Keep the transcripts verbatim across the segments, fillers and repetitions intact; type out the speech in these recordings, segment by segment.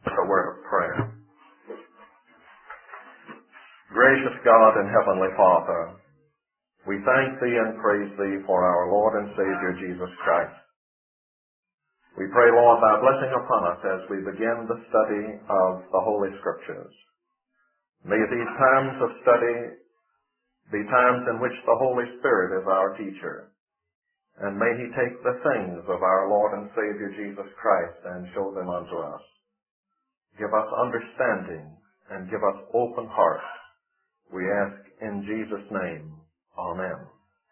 A word of prayer. Gracious God and Heavenly Father, we thank Thee and praise Thee for our Lord and Savior Jesus Christ. We pray, Lord, Thy blessing upon us as we begin the study of the Holy Scriptures. May these times of study be times in which the Holy Spirit is our teacher, and may He take the things of our Lord and Savior Jesus Christ and show them unto us. Give us understanding and give us open hearts. We ask in Jesus' name. Amen.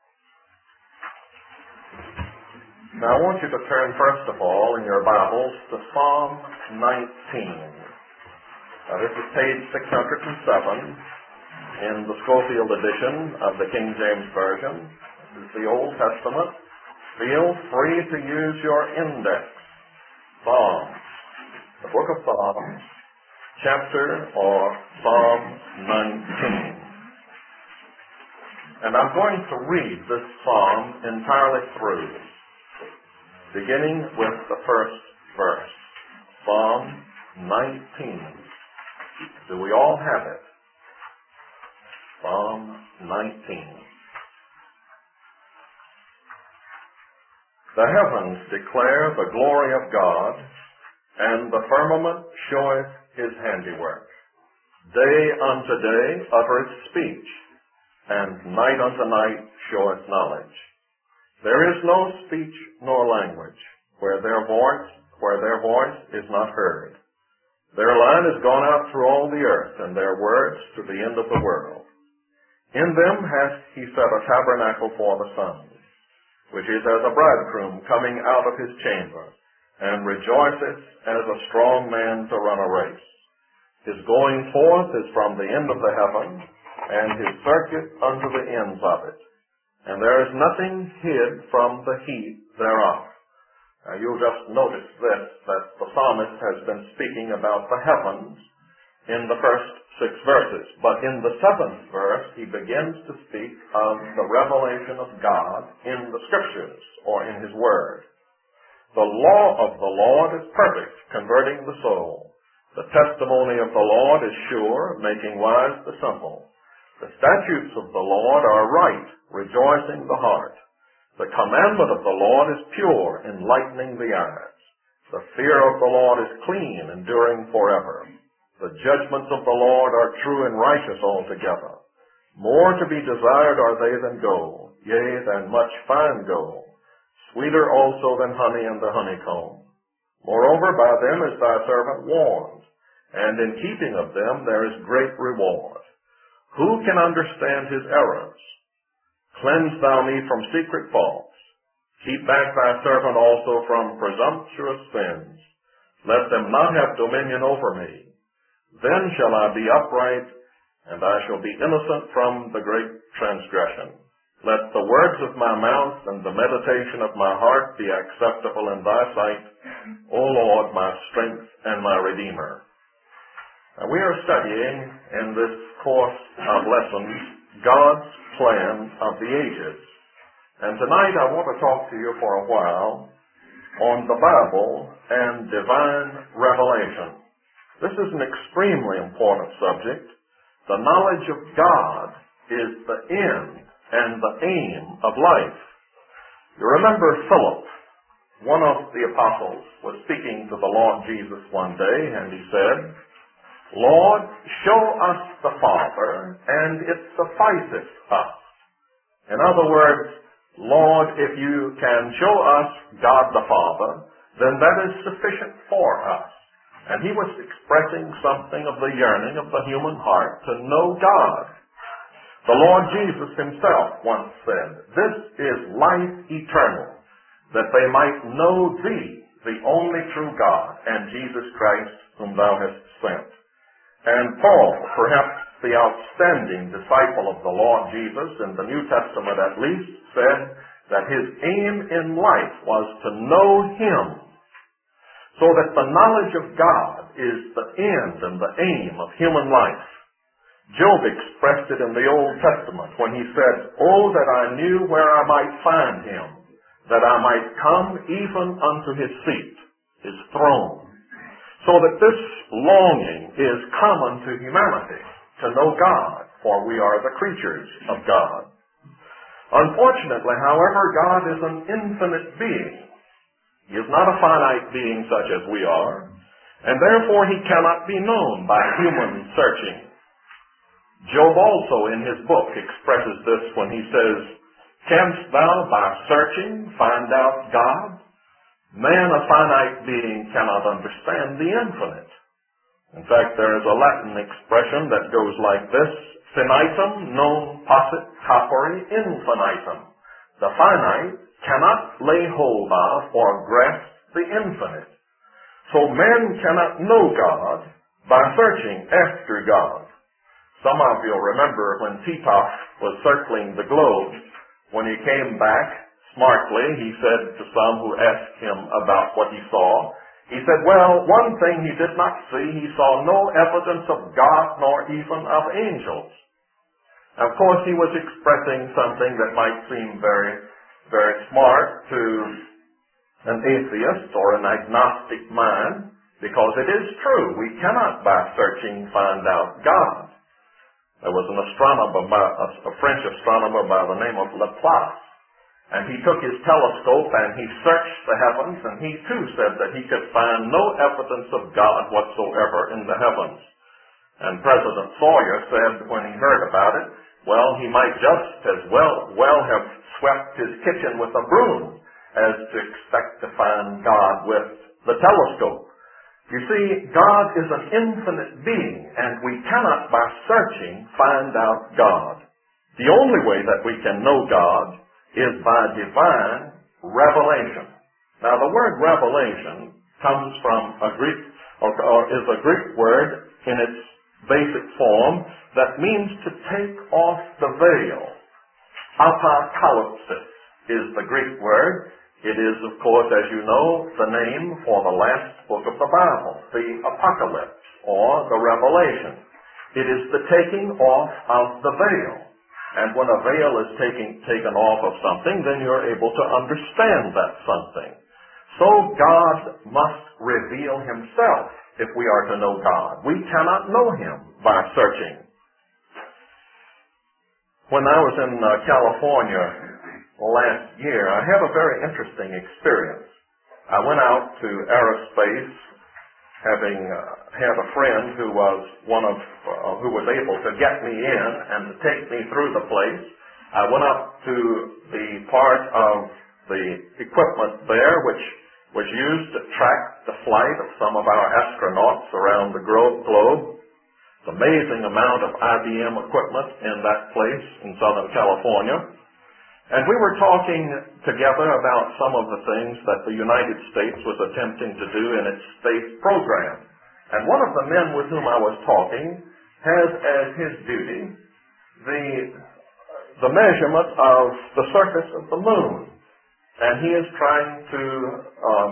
Now I want you to turn first of all in your Bibles to Psalm nineteen. Now this is page six hundred seven in the Scofield edition of the King James Version. This is the Old Testament. Feel free to use your index. Psalms. The book of Psalms, chapter or Psalm nineteen. And I'm going to read this psalm entirely through, beginning with the first verse. Psalm nineteen. Do we all have it? Psalm nineteen. The heavens declare the glory of God, and the firmament showeth his handiwork. Day unto day uttereth speech, and night unto night showeth knowledge. There is no speech nor language, where their voice, where their voice is not heard. Their line is gone out through all the earth, and their words to the end of the world. In them hath he set a tabernacle for the sun, which is as a bridegroom coming out of his chamber, and rejoiceth as a strong man to run a race. His going forth is from the end of the heaven, and his circuit unto the ends of it. And there is nothing hid from the heat thereof. Now you'll just notice this, that the psalmist has been speaking about the heavens in the first six verses. But in the seventh verse, he begins to speak of the revelation of God in the Scriptures, or in his Word. The law of the Lord is perfect, converting the soul. The testimony of the Lord is sure, making wise the simple. The statutes of the Lord are right, rejoicing the heart. The commandment of the Lord is pure, enlightening the eyes. The fear of the Lord is clean, enduring forever. The judgments of the Lord are true and righteous altogether. More to be desired are they than gold, yea, than much fine gold. Sweeter also than honey and the honeycomb. Moreover, by them is thy servant warned, and in keeping of them there is great reward. Who can understand his errors? Cleanse thou me from secret faults. Keep back thy servant also from presumptuous sins. Let them not have dominion over me. Then shall I be upright, and I shall be innocent from the great transgression. Let the words of my mouth and the meditation of my heart be acceptable in thy sight, O Lord, my strength and my Redeemer. Now, we are studying in this course of lessons God's plan of the ages. And tonight I want to talk to you for a while on the Bible and divine revelation. This is an extremely important subject. The knowledge of God is the end and the aim of life. You remember Philip, one of the apostles, was speaking to the Lord Jesus one day, and he said, Lord, show us the Father, and it sufficeth us. In other words, Lord, if you can show us God the Father, then that is sufficient for us. And he was expressing something of the yearning of the human heart to know God. The Lord Jesus himself once said, this is life eternal, that they might know thee, the only true God, and Jesus Christ, whom thou hast sent. And Paul, perhaps the outstanding disciple of the Lord Jesus in the New Testament at least, said that his aim in life was to know him, so that the knowledge of God is the end and the aim of human life. Job expressed it in the Old Testament when he said, oh, that I knew where I might find him, that I might come even unto his seat, his throne. So So that this longing is common to humanity, to know God, for we are the creatures of God. Unfortunately, however, God is an infinite being. He is not a finite being such as we are, and therefore he cannot be known by human searching. Job also in his book expresses this when he says, "Canst thou by searching find out God? Man, a finite being, cannot understand the infinite." In fact, there is a Latin expression that goes like this, "Finitum non possit capere infinitum." The finite cannot lay hold of or grasp the infinite. So man cannot know God by searching after God. Some of you remember when Tito was circling the globe, when he came back smartly, he said to some who asked him about what he saw, he said, well, one thing he did not see, he saw no evidence of God nor even of angels. Of course, he was expressing something that might seem very, very smart to an atheist or an agnostic mind, because it is true. We cannot, by searching, find out God. There was an astronomer, a French astronomer by the name of Laplace, and he took his telescope and he searched the heavens, and he too said that he could find no evidence of God whatsoever in the heavens. And President Sawyer said when he heard about it, well, he might just as well, well have swept his kitchen with a broom as to expect to find God with the telescope. You see, God is an infinite being, and we cannot, by searching, find out God. The only way that we can know God is by divine revelation. Now, the word revelation comes from a Greek, or, or is a Greek word in its basic form that means to take off the veil. Apocalypsis is the Greek word. It is, of course, as you know, the name for the last book of the Bible, the Apocalypse, or the Revelation. It is the taking off of the veil. And when a veil is taking, taken off of something, then you're able to understand that something. So God must reveal himself if we are to know God. We cannot know him by searching. When I was in uh, California last year, I had a very interesting experience. I went out to aerospace, having uh, had a friend who was one of uh, who was able to get me in and to take me through the place. I went up to the part of the equipment there which was used to track the flight of some of our astronauts around the globe. It's an amazing amount of I B M equipment in that place in Southern California. And we were talking together about some of the things that the United States was attempting to do in its space program. And one of the men with whom I was talking has as his duty the, the measurement of the surface of the moon. And he is trying to uh,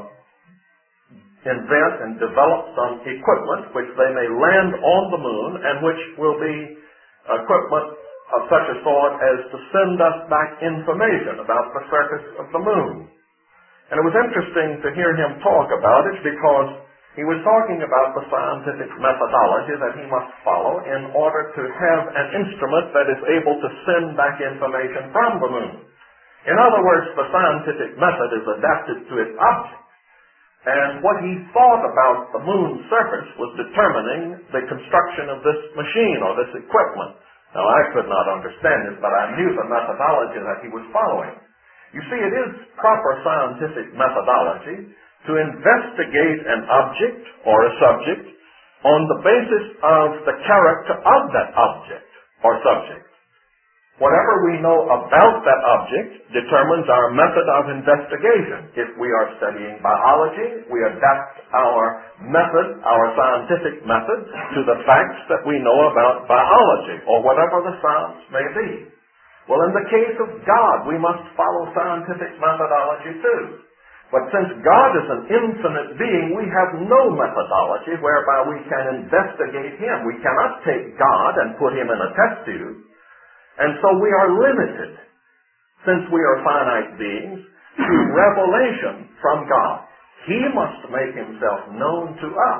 invent and develop some equipment which they may land on the moon and which will be equipment of such a sort as to send us back information about the surface of the moon. And it was interesting to hear him talk about it because he was talking about the scientific methodology that he must follow in order to have an instrument that is able to send back information from the moon. In other words, the scientific method is adapted to its object. And what he thought about the moon's surface was determining the construction of this machine or this equipment. Now, I could not understand it, but I knew the methodology that he was following. You see, it is proper scientific methodology to investigate an object or a subject on the basis of the character of that object or subject. Whatever we know about that object determines our method of investigation. If we are studying biology, we adapt our method, our scientific method, to the facts that we know about biology, or whatever the science may be. Well, in the case of God, we must follow scientific methodology too. But since God is an infinite being, we have no methodology whereby we can investigate him. We cannot take God and put him in a test tube. And so we are limited, since we are finite beings, to revelation from God. He must make himself known to us.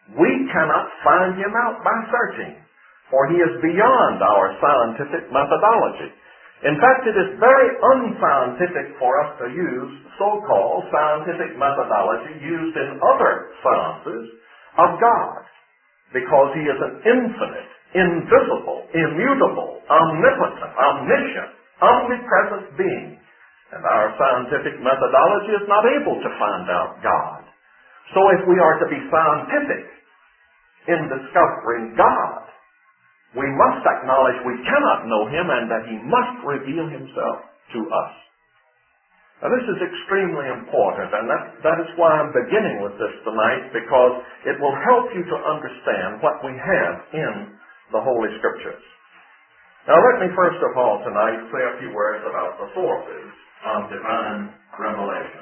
We cannot find him out by searching, for he is beyond our scientific methodology. In fact, it is very unscientific for us to use so-called scientific methodology used in other sciences of God, because he is an infinite, invisible, immutable, omnipotent, omniscient, omnipresent being. And our scientific methodology is not able to find out God. So if we are to be scientific in discovering God, we must acknowledge we cannot know him and that he must reveal himself to us. Now this is extremely important, and that, that is why I'm beginning with this tonight, because it will help you to understand what we have in the Holy Scriptures. Now let me first of all tonight say a few words about the sources of divine revelation.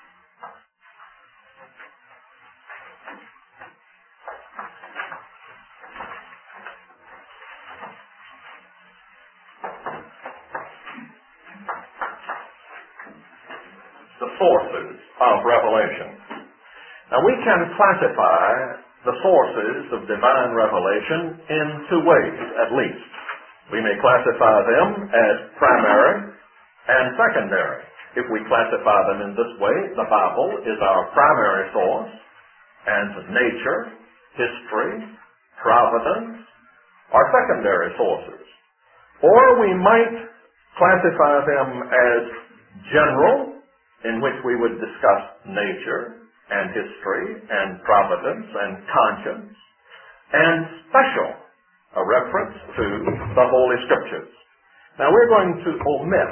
The sources of revelation. Now we can classify the sources of divine revelation in two ways, at least. We may classify them as primary and secondary. If we classify them in this way, the Bible is our primary source, and nature, history, providence are secondary sources. Or we might classify them as general, in which we would discuss nature and history and providence and conscience, and special, a reference to the Holy Scriptures. Now we're going to omit,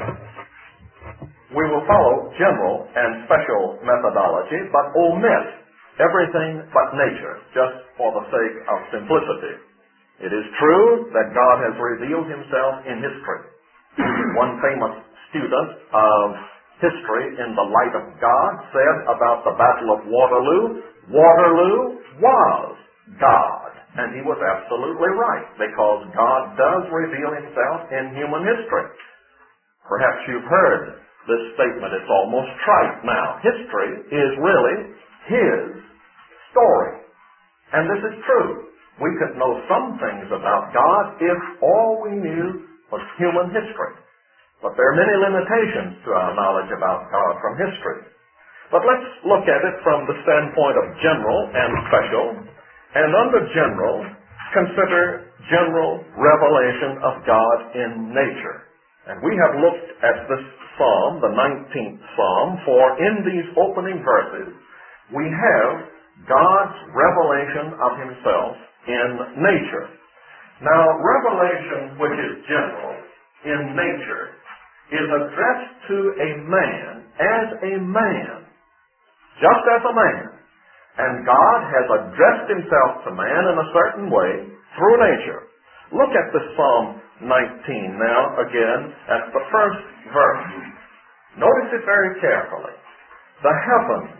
we will follow general and special methodology, but omit everything but nature, just for the sake of simplicity. It is true that God has revealed himself in history. One famous student of history in the light of God said about the Battle of Waterloo, Waterloo was God. And he was absolutely right, because God does reveal himself in human history. Perhaps you've heard this statement. It's almost trite now. History is really his story. And this is true. We could know some things about God if all we knew was human history. But there are many limitations to our knowledge about God from history. But let's look at it from the standpoint of general and special. And under general, consider general revelation of God in nature. And we have looked at this psalm, the nineteenth psalm, for in these opening verses, we have God's revelation of himself in nature. Now, revelation which is general in nature is addressed to a man as a man, just as a man. And God has addressed himself to man in a certain way through nature. Look at the Psalm nineteen now again at the first verse. Notice it very carefully. The heavens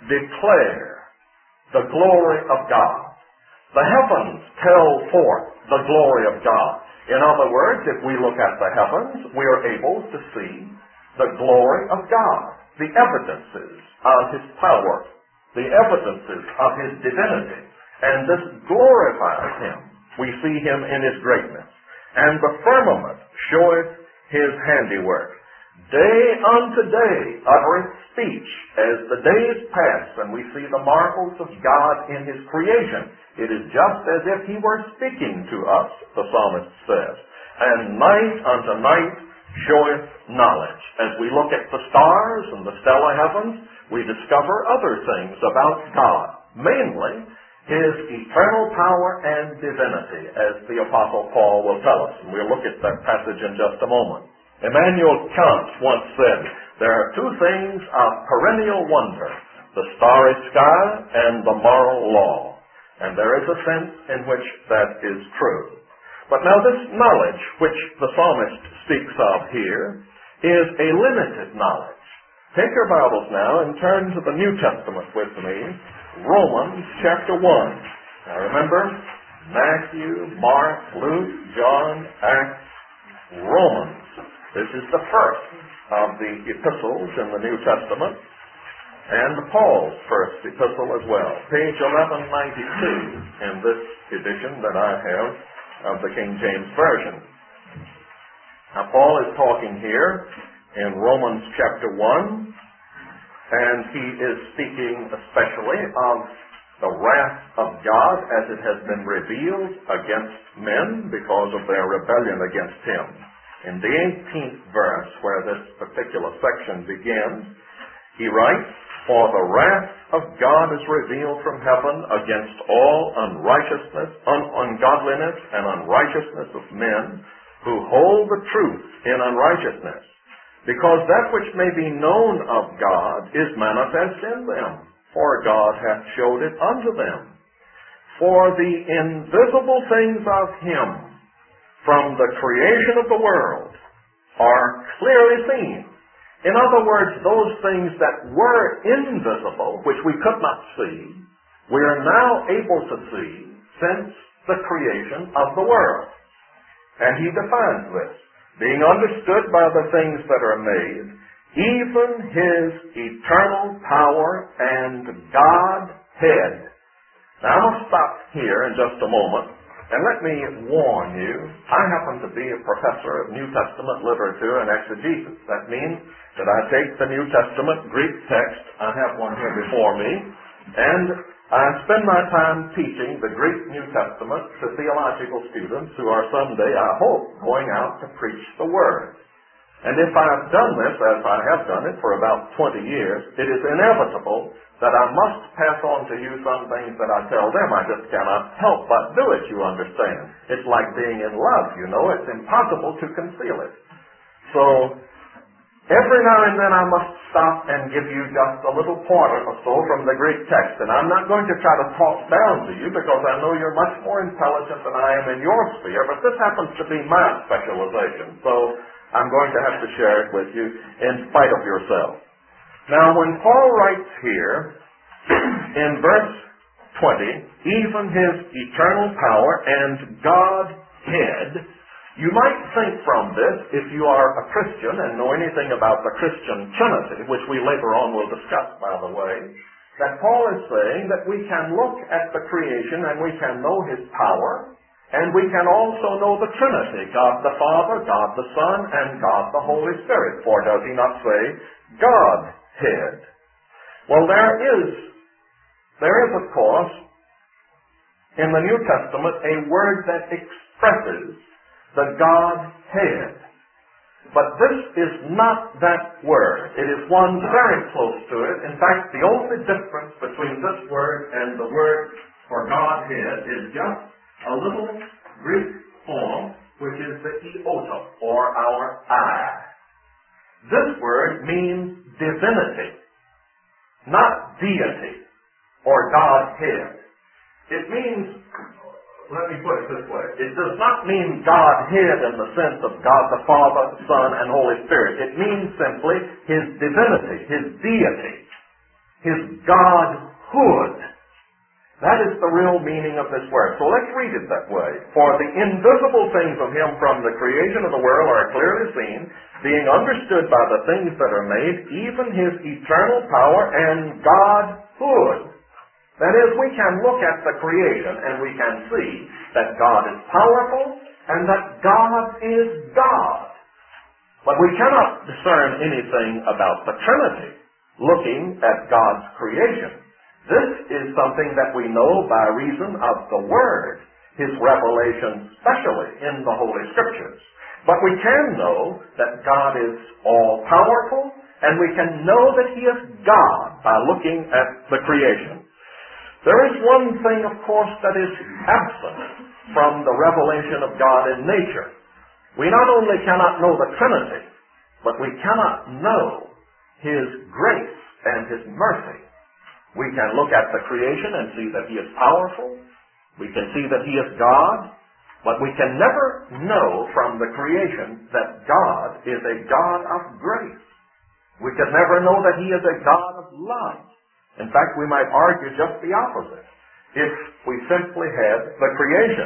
declare the glory of God. The heavens tell forth the glory of God. In other words, if we look at the heavens, we are able to see the glory of God, the evidences of his power, the evidences of his divinity. And this glorifies him. We see him in his greatness. And the firmament showeth his handiwork. Day unto day uttereth speech, as the days pass, and we see the marvels of God in his creation. It is just as if he were speaking to us, the psalmist says. And night unto night showeth knowledge. As we look at the stars and the stellar heavens, we discover other things about God, mainly his eternal power and divinity, as the Apostle Paul will tell us. And we'll look at that passage in just a moment. Immanuel Kant once said, there are two things of perennial wonder, the starry sky and the moral law. And there is a sense in which that is true. But now this knowledge which the psalmist speaks of here is a limited knowledge. Take your Bibles now and turn to the New Testament with me, Romans chapter one. Now remember, Matthew, Mark, Luke, John, Acts, Romans. This is the first of the epistles in the New Testament. and Paul's first epistle as well, page eleven ninety-two in this edition that I have of the King James Version. Now, Paul is talking here in Romans chapter one, and he is speaking especially of the wrath of God as it has been revealed against men because of their rebellion against him. In the eighteenth verse, where this particular section begins, he writes, "For the wrath of God is revealed from heaven against all unrighteousness, un- ungodliness, and unrighteousness of men who hold the truth in unrighteousness, because that which may be known of God is manifest in them, for God hath showed it unto them. For the invisible things of him from the creation of the world are clearly seen." In other words, those things that were invisible, which we could not see, we are now able to see since the creation of the world. And he defines this, being understood by the things that are made, even his eternal power and Godhead. Now, I must stop here in just a moment, and let me warn you, I happen to be a professor of New Testament literature and exegesis. That means that I take the New Testament Greek text, I have one here before me, and I spend my time teaching the Greek New Testament to theological students who are someday, I hope, going out to preach the Word. And if I have done this, as I have done it for about twenty years, it is inevitable that I must pass on to you some things that I tell them. I just cannot help but do it, you understand. It's like being in love, you know. It's impossible to conceal it. So, every now and then I must stop and give you just a little pointer or so from the Greek text. And I'm not going to try to talk down to you because I know you're much more intelligent than I am in your sphere, but this happens to be my specialization. So I'm going to have to share it with you in spite of yourself. Now, when Paul writes here in verse twenty, even his eternal power and Godhead, you might think from this, if you are a Christian and know anything about the Christian Trinity, which we later on will discuss, by the way, that Paul is saying that we can look at the creation and we can know his power, and we can also know the Trinity, God the Father, God the Son, and God the Holy Spirit. For does he not say, Godhead? Well, there is, there is, of course, in the New Testament, a word that expresses the Godhead. But this is not that word. It is one very close to it. In fact, the only difference between this word and the word for Godhead is just a little Greek form, which is the iota, or our I. This word means divinity, not deity, or Godhead. It means, let me put it this way, it does not mean Godhead in the sense of God the Father, Son, and Holy Spirit. It means simply his divinity, his deity, his Godhood. That is the real meaning of this word. So let's read it that way. For the invisible things of him from the creation of the world are clearly seen, being understood by the things that are made, even his eternal power and Godhood. That is, we can look at the creation and we can see that God is powerful and that God is God. But we cannot discern anything about the Trinity looking at God's creation. This is something that we know by reason of the Word, his revelation specially in the Holy Scriptures. But we can know that God is all-powerful, and we can know that he is God by looking at the creation. There is one thing, of course, that is absent from the revelation of God in nature. We not only cannot know the Trinity, but we cannot know his grace and his mercy. We can look at the creation and see that he is powerful. We can see that he is God. But we can never know from the creation that God is a God of grace. We can never know that he is a God of love. In fact, we might argue just the opposite. If we simply had the creation,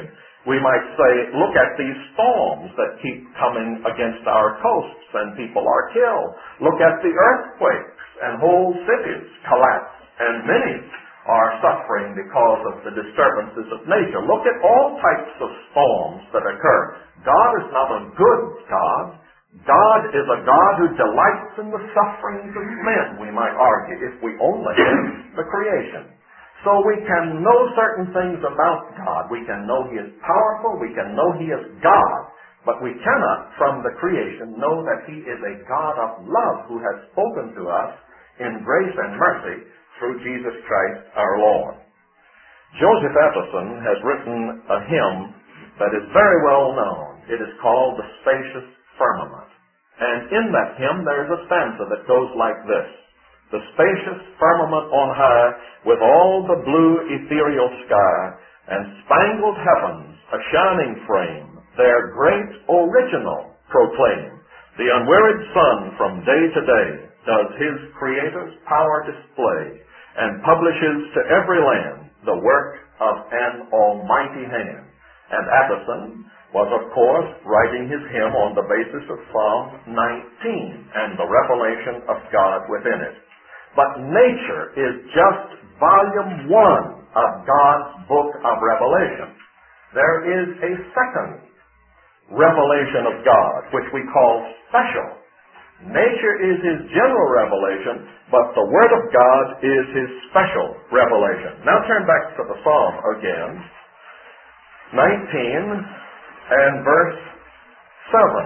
We might say, look at these storms that keep coming against our coasts and people are killed. Look at the earthquakes and whole cities collapse and many are suffering because of the disturbances of nature. Look at all types of storms that occur. God is not a good God. God is a God who delights in the sufferings of men, we might argue, if we only have the creation. So we can know certain things about God. We can know He is powerful. We can know He is God. But we cannot, from the creation, know that He is a God of love who has spoken to us in grace and mercy through Jesus Christ our Lord. Joseph Emerson has written a hymn that is very well known. It is called The Spacious Firmament. And in that hymn there is a stanza that goes like this. The spacious firmament on high, with all the blue ethereal sky, and spangled heavens, a shining frame, their great original proclaim. The unwearied sun from day to day does his Creator's power display, and publishes to every land the work of an almighty hand. And Addison was, of course, writing his hymn on the basis of Psalm nineteen and the revelation of God within it. But nature is just volume one of God's book of Revelation. There is a second revelation of God, which we call special. Nature is His general revelation, but the Word of God is His special revelation. Now turn back to the Psalm again, nineteen and verse seven.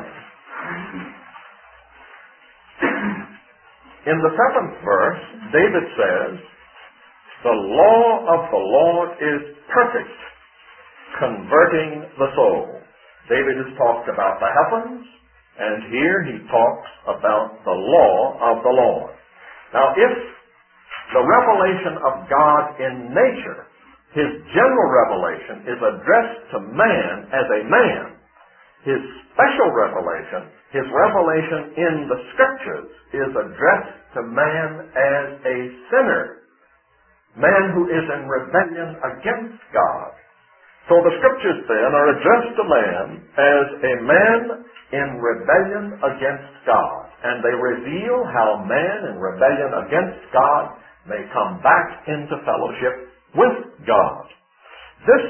In the seventh verse, David says, the law of the Lord is perfect, converting the soul. David has talked about the heavens, and here he talks about the law of the Lord. Now, if the revelation of God in nature, His general revelation, is addressed to man as a man, His special revelation, His revelation in the Scriptures, is addressed to man as a sinner, man who is in rebellion against God. So the Scriptures then are addressed to man as a man in rebellion against God, and they reveal how man in rebellion against God may come back into fellowship with God. This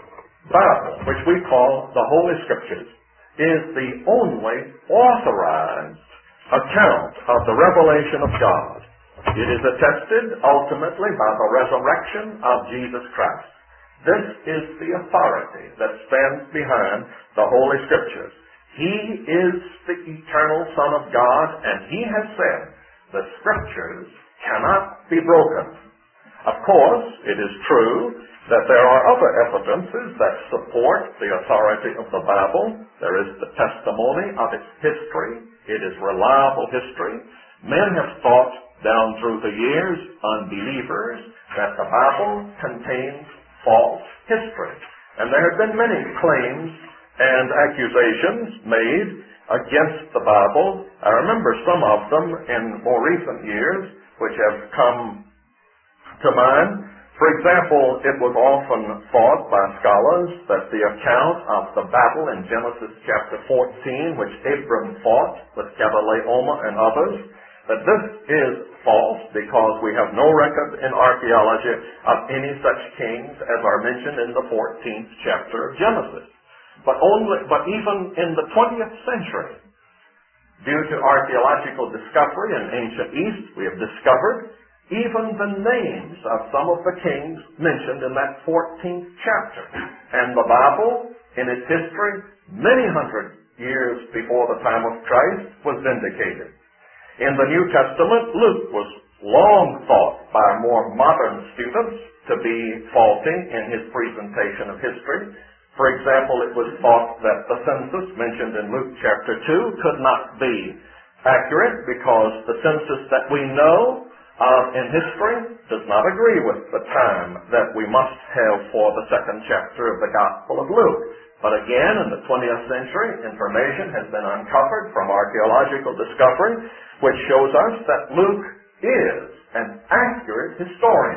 Bible, which we call the Holy Scriptures, is the only authorized account of the revelation of God. It is attested ultimately by the resurrection of Jesus Christ. This is the authority that stands behind the Holy Scriptures. He is the eternal Son of God, and He has said the Scriptures cannot be broken. Of course, it is true that there are other evidences that support the authority of the Bible. There is the testimony of its history. It is reliable history. Men have thought down through the years, unbelievers, that the Bible contains false history. And there have been many claims and accusations made against the Bible. I remember some of them in more recent years, which have come to mind. For example, it was often thought by scholars that the account of the battle in Genesis chapter fourteen, which Abram fought with Kedorlaomer and others, that this is false because we have no record in archaeology of any such kings as are mentioned in the fourteenth chapter of Genesis. But only, but even in the twentieth century, due to archaeological discovery in ancient East, we have discovered even the names of some of the kings mentioned in that fourteenth chapter. And the Bible, in its history, many hundred years before the time of Christ, was vindicated. In the New Testament, Luke was long thought by more modern students to be faulty in his presentation of history. For example, it was thought that the census mentioned in Luke chapter two could not be accurate because the census that we know of in history does not agree with the time that we must have for the second chapter of the Gospel of Luke. But again, in the twentieth century, information has been uncovered from archaeological discovery, which shows us that Luke is an accurate historian.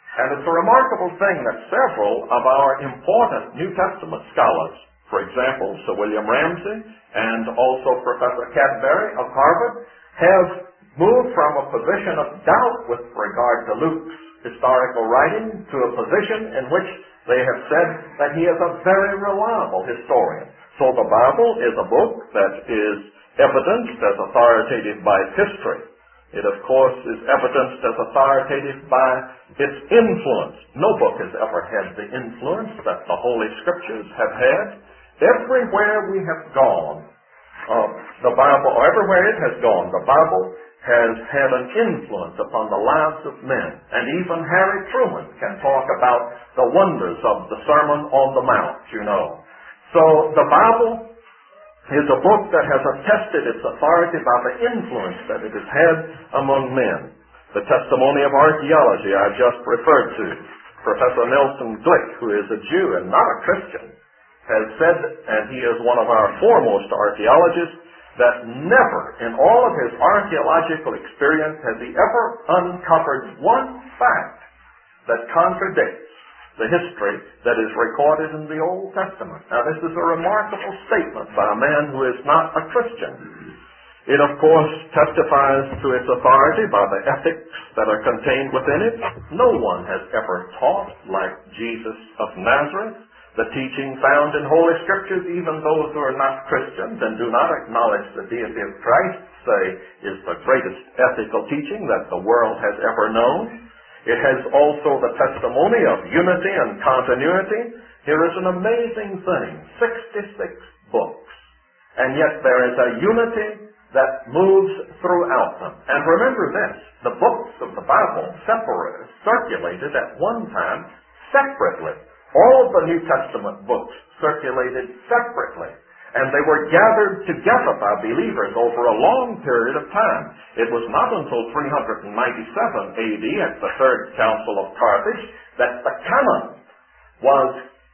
And it's a remarkable thing that several of our important New Testament scholars, for example, Sir William Ramsay and also Professor Cadbury of Harvard, have moved from a position of doubt with regard to Luke's historical writing to a position in which they have said that he is a very reliable historian. So the Bible is a book that is evidenced as authoritative by its history. It, of course, is evidenced as authoritative by its influence. No book has ever had the influence that the Holy Scriptures have had. Everywhere we have gone, uh, the Bible, or everywhere it has gone, the Bible has had an influence upon the lives of men. And even Harry Truman can talk about the wonders of the Sermon on the Mount, you know. So the Bible is a book that has attested its authority by the influence that it has had among men. The testimony of archaeology I just referred to. Professor Nelson Glick, who is a Jew and not a Christian, has said, and he is one of our foremost archaeologists, that never in all of his archaeological experience has he ever uncovered one fact that contradicts the history that is recorded in the Old Testament. Now, this is a remarkable statement by a man who is not a Christian. It, of course, testifies to its authority by the ethics that are contained within it. No one has ever taught like Jesus of Nazareth. The teaching found in Holy Scriptures, even those who are not Christians and do not acknowledge the deity of Christ, say is the greatest ethical teaching that the world has ever known. It has also the testimony of unity and continuity. Here is an amazing thing, sixty-six books, and yet there is a unity that moves throughout them. And remember this, the books of the Bible separated, circulated at one time separately. All of the New Testament books circulated separately, and they were gathered together by believers over a long period of time. It was not until three ninety-seven A D at the Third Council of Carthage that the canon was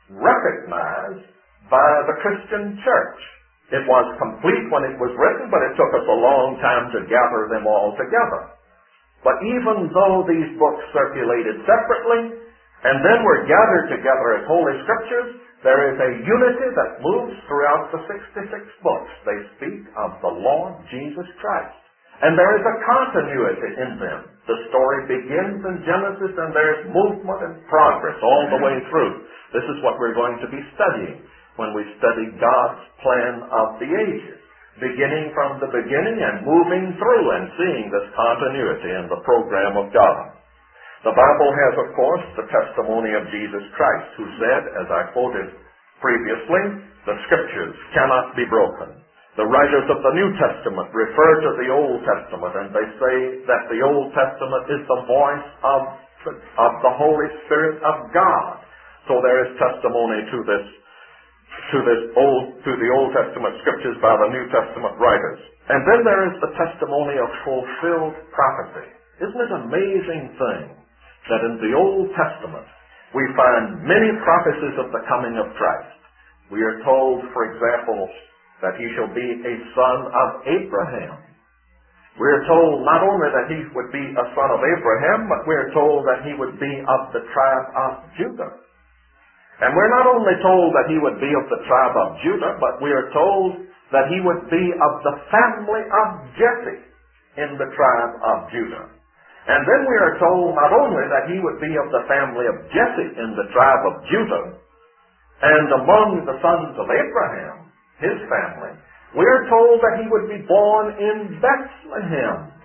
recognized by the Christian church. It was complete when it was written, but it took us a long time to gather them all together. But even though these books circulated separately, and then were gathered together as Holy Scriptures, there is a unity that moves throughout the sixty-six books. They speak of the Lord Jesus Christ. And there is a continuity in them. The story begins in Genesis, and there is movement and progress all the way through. This is what we're going to be studying when we study God's plan of the ages, beginning from the beginning and moving through and seeing this continuity in the program of God. The Bible has, of course, the testimony of Jesus Christ, who said, as I quoted previously, the Scriptures cannot be broken. The writers of the New Testament refer to the Old Testament, and they say that the Old Testament is the voice of the, of the Holy Spirit of God. So there is testimony to this, to this old, to the Old Testament Scriptures by the New Testament writers. And then there is the testimony of fulfilled prophecy. Isn't it an amazing thing that in the Old Testament we find many prophecies of the coming of Christ? We are told, for example, that he shall be a son of Abraham. We are told not only that he would be a son of Abraham, but we are told that he would be of the tribe of Judah. And we're not only told that he would be of the tribe of Judah, but we are told that he would be of the family of Jesse in the tribe of Judah. And then we are told not only that he would be of the family of Jesse in the tribe of Judah, and among the sons of Abraham, his family, we are told that he would be born in Bethlehem,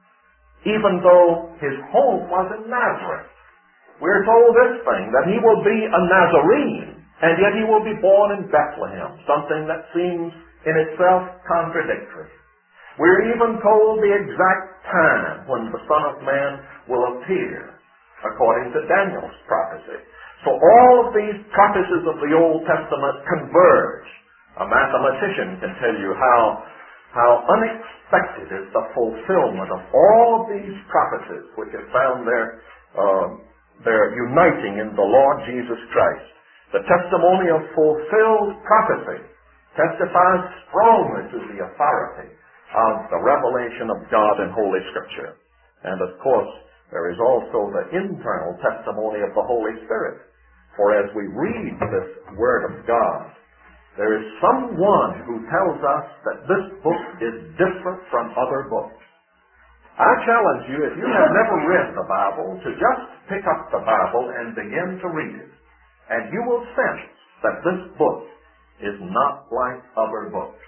even though his home was in Nazareth. We are told this thing, that he will be a Nazarene, and yet he will be born in Bethlehem, something that seems in itself contradictory. We're even told the exact time when the Son of Man will appear, according to Daniel's prophecy. So all of these prophecies of the Old Testament converge. A mathematician can tell you how, how unexpected is the fulfillment of all of these prophecies which have found their, uh, their uniting in the Lord Jesus Christ. The testimony of fulfilled prophecy testifies strongly to the authority of the revelation of God in Holy Scripture. And of course, there is also the internal testimony of the Holy Spirit. For as we read this Word of God, there is someone who tells us that this book is different from other books. I challenge you, if you have never read the Bible, to just pick up the Bible and begin to read it. And you will sense that this book is not like other books.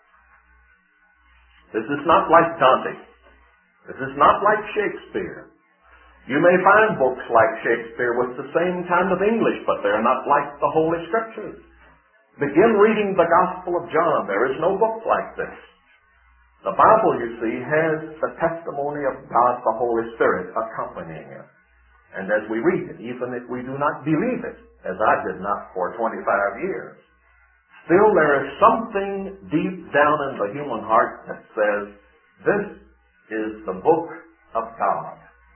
This is not like Dante. This is not like Shakespeare. You may find books like Shakespeare with the same kind of English, but they're not like the Holy Scriptures. Begin reading the Gospel of John. There is no book like this. The Bible, you see, has the testimony of God the Holy Spirit accompanying it. And as we read it, even if we do not believe it, as I did not for twenty-five years, still there is something deep down in the human heart that says, this is the book of God.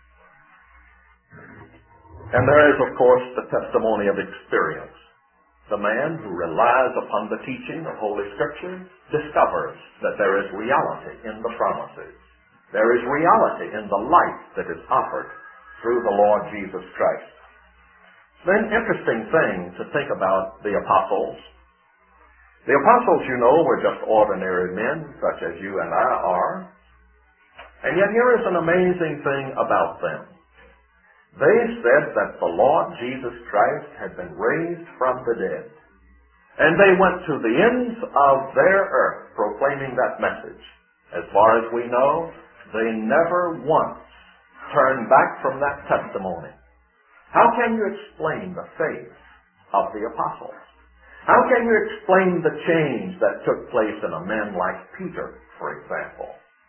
And there is, of course, the testimony of experience. The man who relies upon the teaching of Holy Scripture discovers that there is reality in the promises. There is reality in the life that is offered through the Lord Jesus Christ. It's an interesting thing to think about the apostles. The apostles, you know, were just ordinary men, such as you and I are. And yet here is an amazing thing about them. They said that the Lord Jesus Christ had been raised from the dead. And they went to the ends of their earth proclaiming that message. As far as we know, they never once turned back from that testimony. How can you explain the faith of the apostles? How can you explain the change that took place in a man like Peter, for example?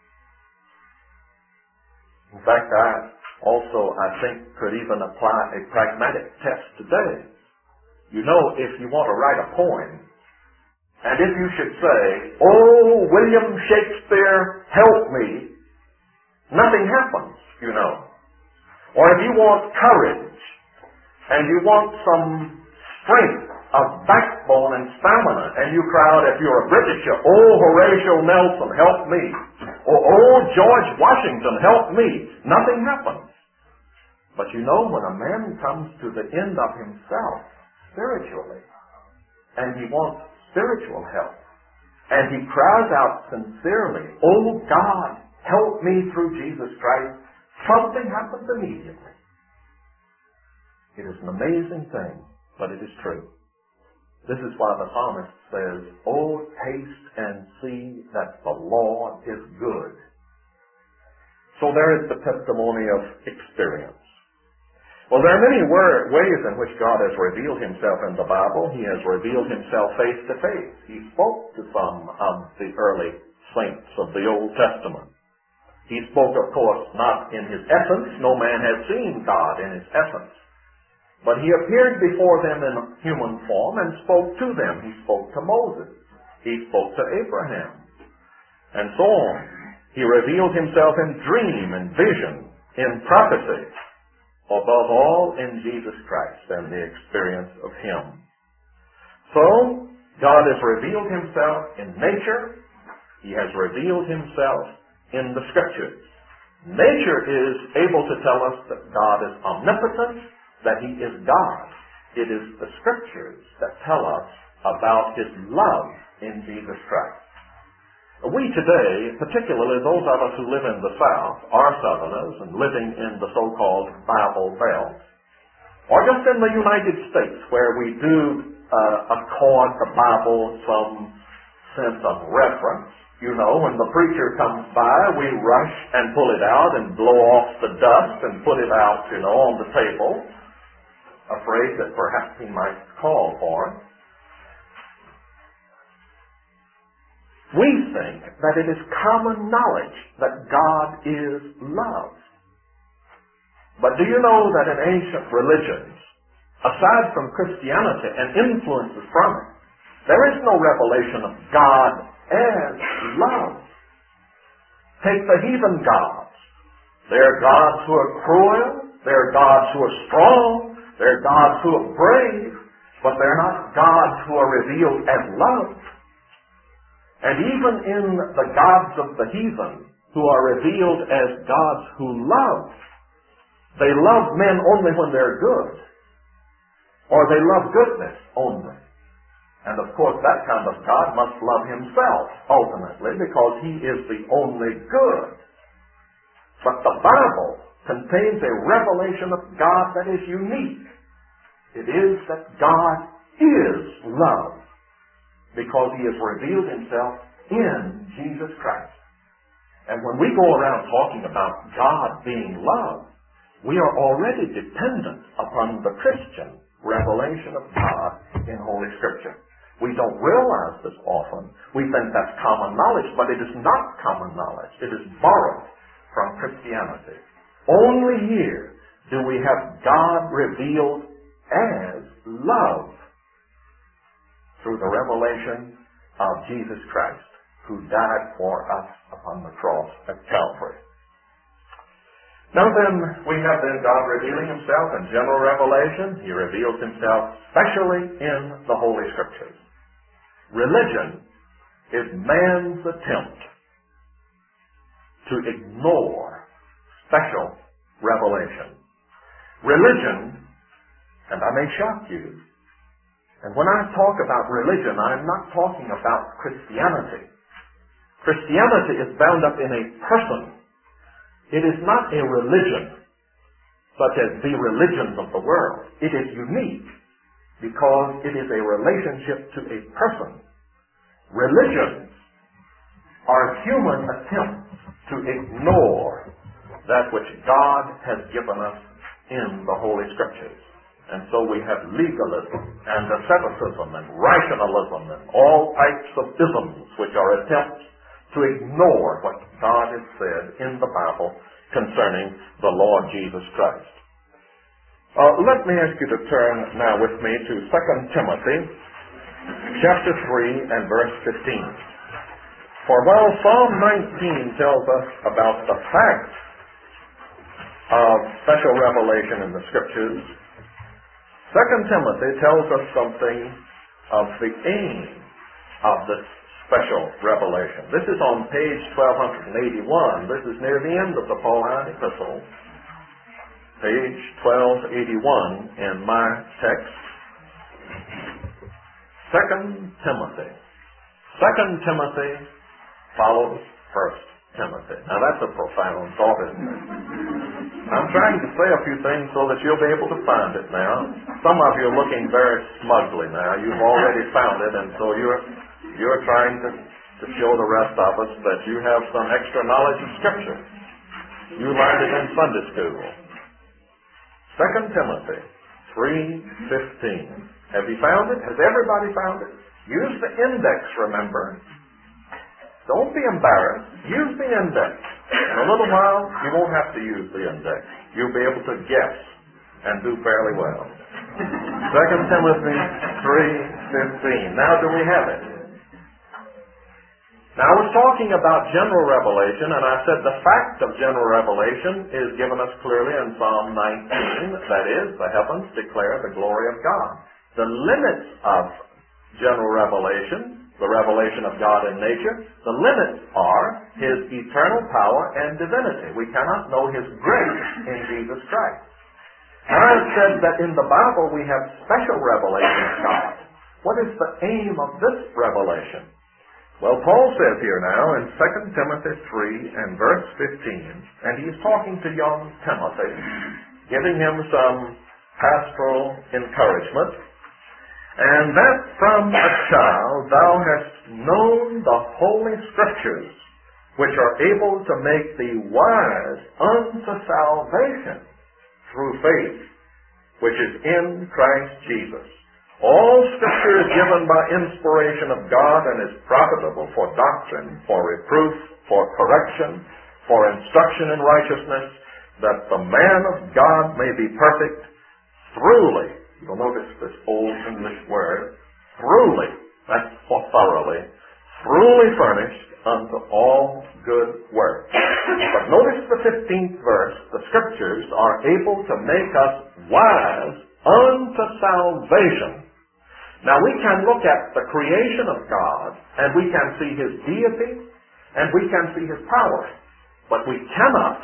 In fact, I also, I think, could even apply a pragmatic test today. You know, if you want to write a poem, and if you should say, "Oh, William Shakespeare, help me," nothing happens, you know. Or if you want courage, and you want some strength of backbone and stamina, and you cry out, if you're a Britisher, "Oh, Horatio Nelson, help me," or "Oh, George Washington, help me," nothing happens. But you know, when a man comes to the end of himself spiritually, and he wants spiritual help, and he cries out sincerely, "Oh God, help me through Jesus Christ," something happens immediately. It is an amazing thing, but it is true. This is why the psalmist says, "Oh, taste and see that the Lord is good." So there is the testimony of experience. Well, there are many ways in which God has revealed himself in the Bible. He has revealed himself face to face. He spoke to some of the early saints of the Old Testament. He spoke, of course, not in his essence. No man has seen God in his essence. But he appeared before them in human form and spoke to them. He spoke to Moses. He spoke to Abraham. And so on. He revealed himself in dream and vision, in prophecy. Above all, in Jesus Christ and the experience of him. So, God has revealed himself in nature. He has revealed himself in the Scriptures. Nature is able to tell us that God is omnipotent, that he is God. It is the Scriptures that tell us about his love in Jesus Christ. We today, particularly those of us who live in the South, are Southerners and living in the so-called Bible Belt, or just in the United States where we do uh, accord the Bible some sense of reverence. You know, when the preacher comes by, we rush and pull it out and blow off the dust and put it out, you know, on the table, afraid that perhaps he might call for it. We think that it is common knowledge that God is love. But do you know that in ancient religions, aside from Christianity and influences from it, there is no revelation of God as love? Take the heathen gods. They're gods who are cruel, they're gods who are strong, they're gods who are brave, but they're not gods who are revealed as love. And even in the gods of the heathen, who are revealed as gods who love, They love men only when they're good, or they love goodness only. And of course that kind of God must love himself ultimately, because he is the only good. But the Bible contains a revelation of God that is unique. It is that God is love, because he has revealed himself in Jesus Christ. And when we go around talking about God being love, we are already dependent upon the Christian revelation of God in Holy Scripture. We don't realize this often. We think that's common knowledge, but it is not common knowledge. It is borrowed from Christianity. Only here do we have God revealed as love through the revelation of Jesus Christ, who died for us upon the cross at Calvary. Now then, we have then God revealing himself in general revelation. He reveals himself specially in the Holy Scriptures. Religion is man's attempt to ignore special revelation. Religion, and I may shock you, and when I talk about religion, I'm not talking about Christianity. Christianity is bound up in a person. It is not a religion, such as the religions of the world. It is unique because it is a relationship to a person. Religions are human attempts to ignore that which God has given us in the Holy Scriptures. And so we have legalism and asceticism and rationalism and all types of isms which are attempts to ignore what God has said in the Bible concerning the Lord Jesus Christ. Uh, let me ask you to turn now with me to Second Timothy chapter three and verse fifteen. For while Psalm nineteen tells us about the fact of special revelation in the Scriptures, Second Timothy tells us something of the aim of this special revelation. This is on page twelve eighty-one. This is near the end of the Pauline epistle. Page twelve eighty-one in my text. Second Timothy. Second Timothy follows First Timothy. Now that's a profound thought, isn't it? I'm trying to say a few things so that you'll be able to find it now. Some of you are looking very smugly now. You've already found it, and so you're You're trying to, to show the rest of us that you have some extra knowledge of Scripture. You learned it in Sunday school. Second Timothy three fifteen. Have you found it? Has everybody found it? Use the index, remember. Don't be embarrassed. Use the index. In a little while, you won't have to use the index. You'll be able to guess and do fairly well. Second Timothy three fifteen. Now do we have it? Now, I was talking about general revelation, and I said the fact of general revelation is given us clearly in Psalm nineteen. That is, the heavens declare the glory of God. The limits of general revelation, the revelation of God in nature, the limits are his eternal power and divinity. We cannot know his grace in Jesus Christ. And I said that in the Bible we have special revelation of God. What is the aim of this revelation? Well, Paul says here now in Second Timothy three and verse fifteen, and he's talking to young Timothy, giving him some pastoral encouragement, and that from a child thou hast known the Holy Scriptures, which are able to make thee wise unto salvation through faith, which is in Christ Jesus. All Scripture is given by inspiration of God and is profitable for doctrine, for reproof, for correction, for instruction in righteousness, that the man of God may be perfect, thoroughly. You'll notice this old English word, thoroughly. That's for thoroughly. Thoroughly furnished unto all good works. But notice the fifteenth verse. The Scriptures are able to make us wise unto salvation. Now we can look at the creation of God, and we can see his deity, and we can see his power. But we cannot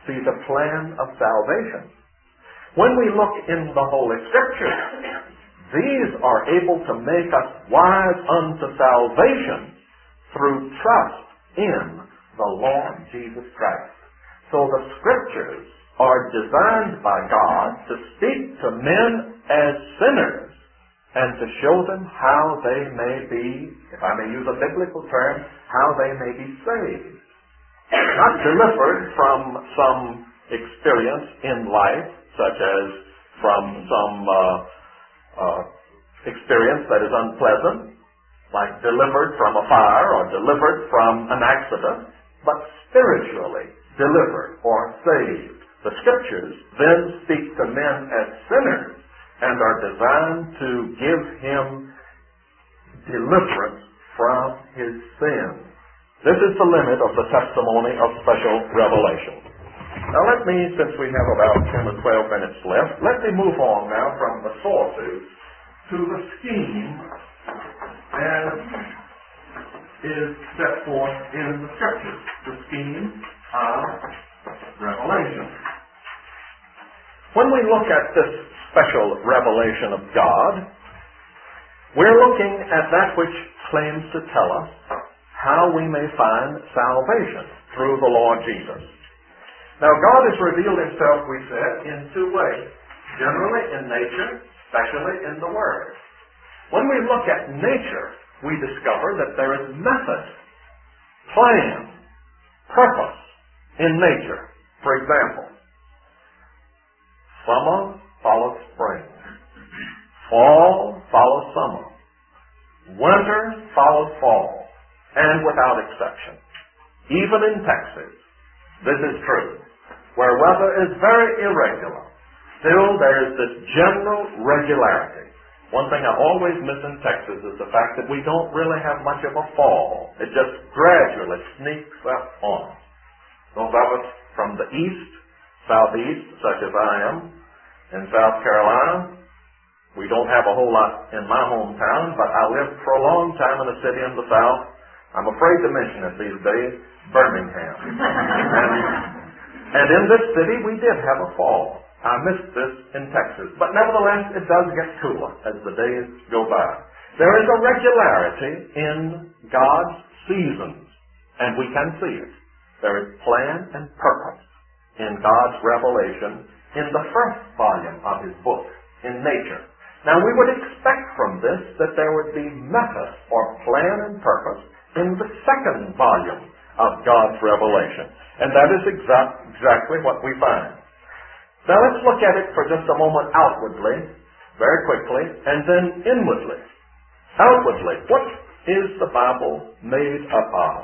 see the plan of salvation. When we look in the Holy Scriptures, these are able to make us wise unto salvation through trust in the Lord Jesus Christ. So the Scriptures are designed by God to speak to men as sinners and to show them how they may be, if I may use a biblical term, how they may be saved. Not delivered from some experience in life, such as from some uh, uh, experience that is unpleasant, like delivered from a fire or delivered from an accident, but spiritually delivered or saved. The Scriptures then speak to men as sinners and are designed to give him deliverance from his sins. This is the limit of the testimony of special revelation. Now let me, since we have about ten or twelve minutes left, let me move on now from the sources to the scheme as is set forth in the Scriptures, the scheme of revelation. When we look at this special revelation of God, we're looking at that which claims to tell us how we may find salvation through the Lord Jesus. Now, God has revealed himself, we said, in two ways. Generally in nature, especially in the Word. When we look at nature, we discover that there is method, plan, purpose in nature. For example, summer follows spring. Fall follows summer. Winter follows fall. And without exception. Even in Texas, this is true. Where weather is very irregular, still there is this general regularity. One thing I always miss in Texas is the fact that we don't really have much of a fall. It just gradually sneaks up on us. Those of us from the east, southeast, such as I am, in South Carolina, we don't have a whole lot in my hometown, but I lived for a long time in a city in the south. I'm afraid to mention it these days, Birmingham. and, and in this city, we did have a fall. I missed this in Texas. But nevertheless, it does get cooler as the days go by. There is a regularity in God's seasons, and we can see it. There is plan and purpose in God's revelation in the first volume of his book, in nature. Now, we would expect from this that there would be method or plan and purpose in the second volume of God's revelation. And that is exact, exactly what we find. Now let's look at it for just a moment outwardly, very quickly, and then inwardly. Outwardly, what is the Bible made up of?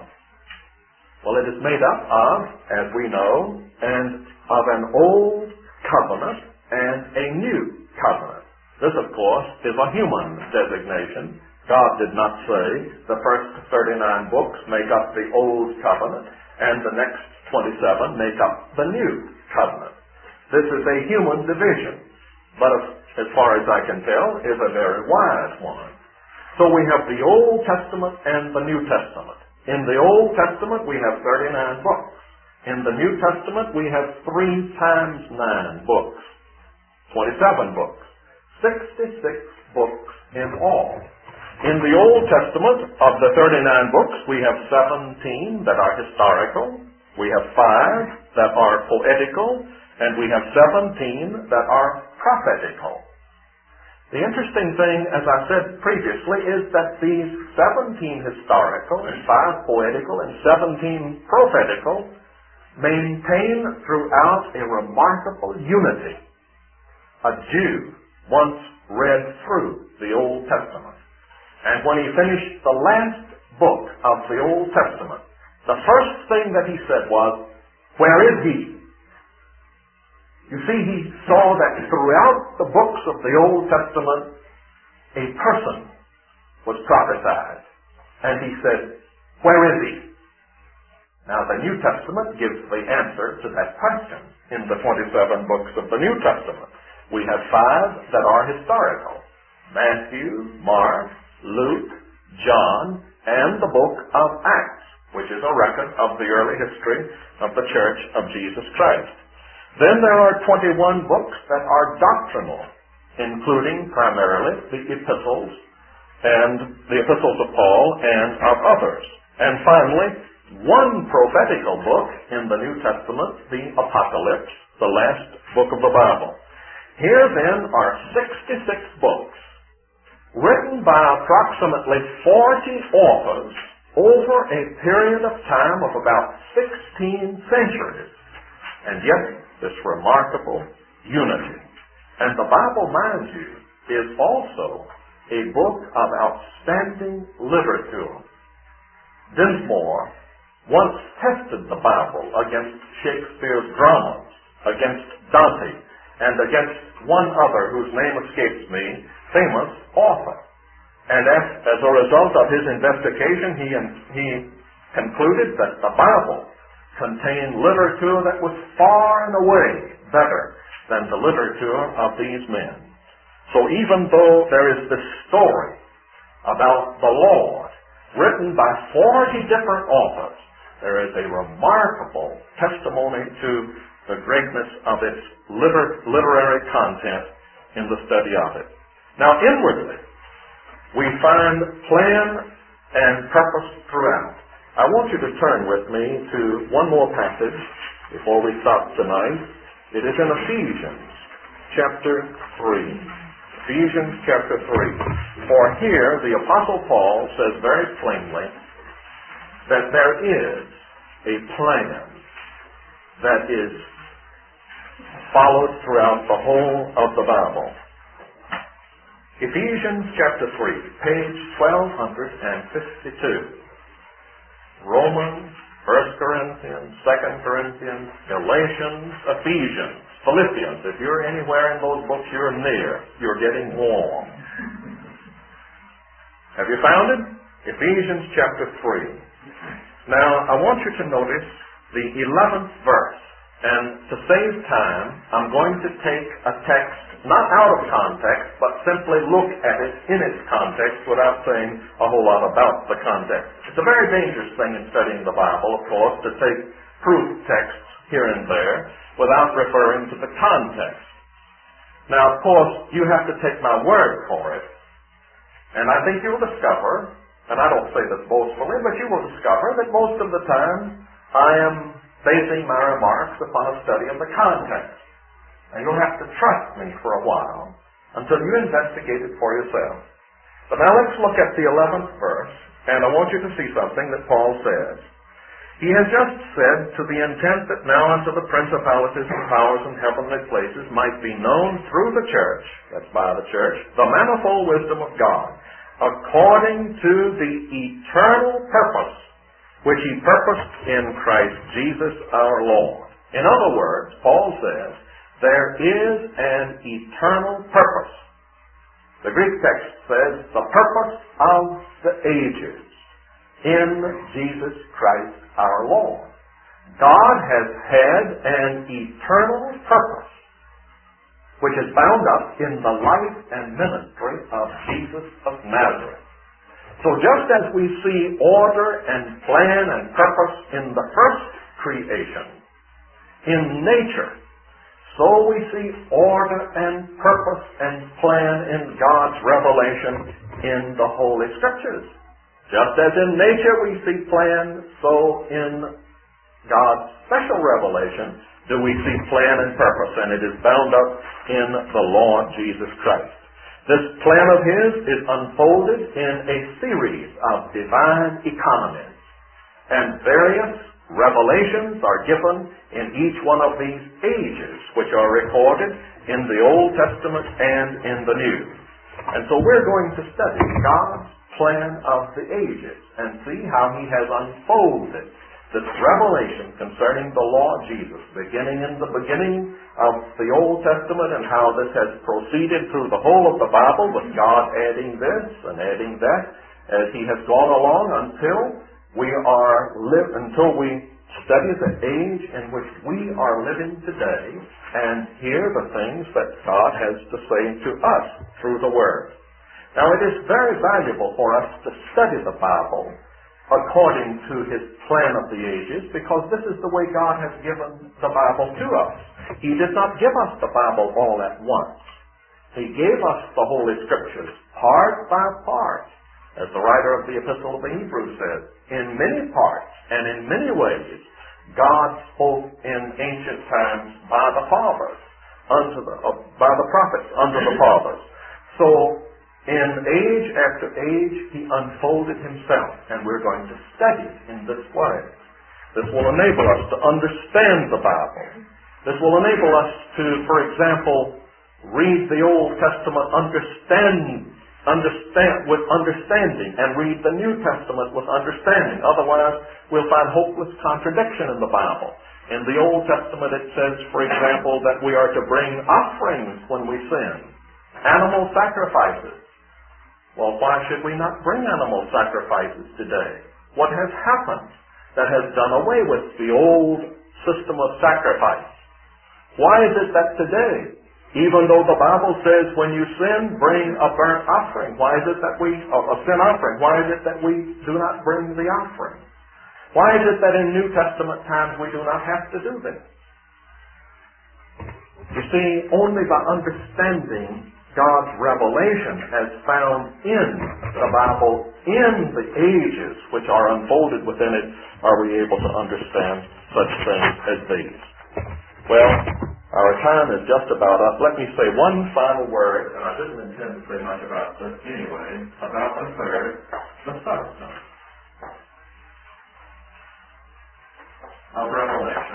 Well, it is made up of, as we know, and of an old covenant and a new covenant. This, of course, is a human designation. God did not say the first thirty-nine books make up the Old Covenant and the next twenty-seven make up the New Covenant. This is a human division, but as far as I can tell, is a very wise one. So we have the Old Testament and the New Testament. In the Old Testament, we have thirty-nine books. In the New Testament, we have three times nine books, twenty-seven books, sixty-six books in all. In the Old Testament, of the thirty-nine books, we have seventeen that are historical, we have five that are poetical, and we have seventeen that are prophetical. The interesting thing, as I said previously, is that these seventeen historical and five poetical and seventeen prophetical maintain throughout a remarkable unity. A Jew once read through the Old Testament. And when he finished the last book of the Old Testament, the first thing that he said was, "Where is he?" You see, he saw that throughout the books of the Old Testament, a person was prophesied. And he said, "Where is he?" Now, the New Testament gives the answer to that question in the twenty-seven books of the New Testament. We have five that are historical: Matthew, Mark, Luke, John, and the book of Acts. which is a record of the early history of the Church of Jesus Christ. Then there are twenty-one books that are doctrinal, including primarily the epistles and the epistles of Paul and of others. And finally, one prophetical book in the New Testament, the Apocalypse, the last book of the Bible. Here then are sixty-six books written by approximately forty authors over a period of time of about sixteen centuries. And yet, this remarkable unity. And the Bible, mind you, is also a book of outstanding literature. Dinsmore once tested the Bible against Shakespeare's dramas, against Dante, and against one other whose name escapes me, famous author. And as, as a result of his investigation, he, he concluded that the Bible contained literature that was far and away better than the literature of these men. So even though there is this story about the Lord written by forty different authors, there is a remarkable testimony to the greatness of its liter- literary content in the study of it. Now inwardly, we find plan and purpose throughout. I want you to turn with me to one more passage before we stop tonight. It is in Ephesians chapter three. Ephesians chapter three. For here the Apostle Paul says very plainly that there is a plan that is followed throughout the whole of the Bible. Ephesians chapter three, page twelve fifty-two. Romans, First Corinthians, Second Corinthians, Galatians, Ephesians, Philippians. If you're anywhere in those books, you're near. You're getting warm. Have you found it? Ephesians chapter three. Now, I want you to notice the eleventh verse. And to save time, I'm going to take a text not out of context, but simply look at it in its context without saying a whole lot about the context. It's a very dangerous thing in studying the Bible, of course, to take proof texts here and there without referring to the context. Now, of course, you have to take my word for it. And I think you'll discover, and I don't say this boastfully, but you will discover that most of the time I am basing my remarks upon a study of the context. And you'll have to trust me for a while until you investigate it for yourself. But now let's look at the eleventh verse, and I want you to see something that Paul says. He has just said, to the intent that now unto the principalities and powers in heavenly places might be known through the church, that's by the church, the manifold wisdom of God, according to the eternal purpose which he purposed in Christ Jesus our Lord. In other words, Paul says, there is an eternal purpose. The Greek text says, the purpose of the ages in Jesus Christ our Lord. God has had an eternal purpose which is bound up in the life and ministry of Jesus of Nazareth. So just as we see order and plan and purpose in the first creation, in nature, so we see order and purpose and plan in God's revelation in the Holy Scriptures. Just as in nature we see plan, so in God's special revelation do we see plan and purpose, and it is bound up in the Lord Jesus Christ. This plan of His is unfolded in a series of divine economies, and various revelations are given in each one of these ages, which are recorded in the Old Testament and in the New. And so we're going to study God's plan of the ages and see how He has unfolded this revelation concerning the Lord Jesus, beginning in the beginning of the Old Testament, and how this has proceeded through the whole of the Bible, with God adding this and adding that as He has gone along until we are live until we study the age in which we are living today and hear the things that God has to say to us through the Word. Now, it is very valuable for us to study the Bible according to his plan of the ages, because this is the way God has given the Bible to us. He did not give us the Bible all at once. He gave us the Holy Scriptures part by part, as the writer of the Epistle of the Hebrews says, in many parts and in many ways. God spoke in ancient times by the fathers, unto the, uh, by the prophets unto the fathers. So, in age after age, he unfolded himself, and we're going to study it in this way. This will enable us to understand the Bible. This will enable us to, for example, read the Old Testament understand, understand with understanding, and read the New Testament with understanding. Otherwise, we'll find hopeless contradiction in the Bible. In the Old Testament, it says, for example, that we are to bring offerings when we sin, animal sacrifices. Well, why should we not bring animal sacrifices today? What has happened that has done away with the old system of sacrifice? Why is it that today, even though the Bible says when you sin, bring a burnt offering, why is it that we, a sin offering, why is it that we do not bring the offering? Why is it that in New Testament times we do not have to do this? You see, only by understanding God's revelation as found in the Bible, in the ages which are unfolded within it, are we able to understand such things as these. Well, our time is just about up. Let me say one final word, and I didn't intend to say much about this anyway, about the third, the substance of Revelation.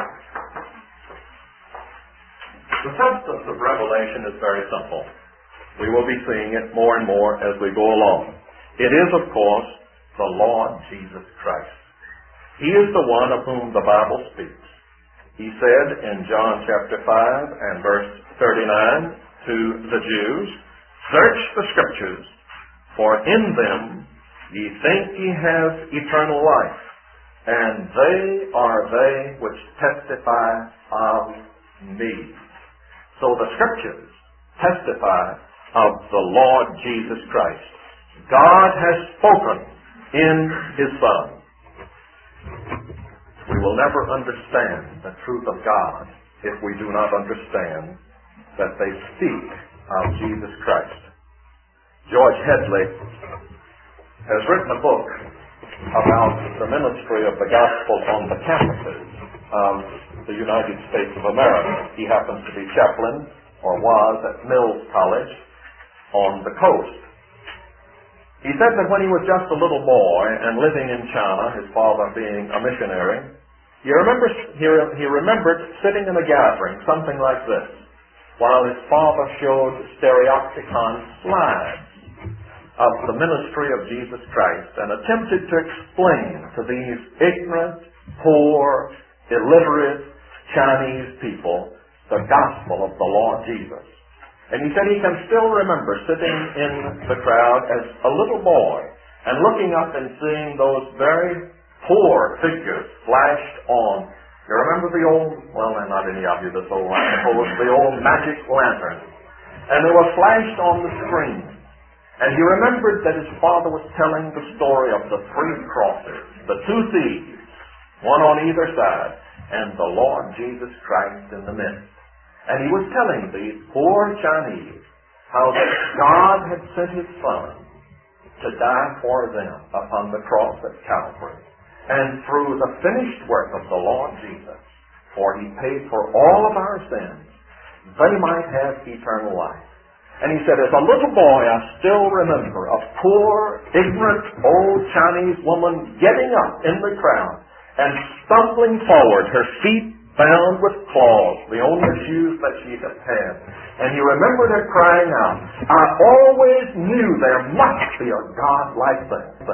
The substance of Revelation is very simple. We will be seeing it more and more as we go along. It is, of course, the Lord Jesus Christ. He is the one of whom the Bible speaks. He said in John chapter five and verse thirty-nine to the Jews, "Search the Scriptures, for in them ye think ye have eternal life, and they are they which testify of me." So the Scriptures testify of the Lord Jesus Christ. God has spoken in His Son. We will never understand the truth of God if we do not understand that they speak of Jesus Christ. George Headley has written a book about the ministry of the gospel on the campuses of the United States of America. He happens to be chaplain, or was, at Mills College on the coast. He said that when he was just a little boy and living in China, his father being a missionary, he remembers he, he remembered sitting in a gathering, something like this, while his father showed stereopticon slides of the ministry of Jesus Christ and attempted to explain to these ignorant, poor, illiterate Chinese people the gospel of the Lord Jesus. And he said he can still remember sitting in the crowd as a little boy and looking up and seeing those very poor figures flashed on. You remember the old, well, not any of you this old, I suppose, the old magic lantern. And they were flashed on the screen. And he remembered that his father was telling the story of the three crosses, the two thieves, one on either side, and the Lord Jesus Christ in the midst. And he was telling these poor Chinese how that God had sent His Son to die for them upon the cross at Calvary. And through the finished work of the Lord Jesus, for He paid for all of our sins, they might have eternal life. And he said, as a little boy, I still remember a poor, ignorant, old Chinese woman getting up in the crowd and stumbling forward, her feet bound with claws, the only shoes that she had had. And he remembered her crying out, I always knew there must be a God like that.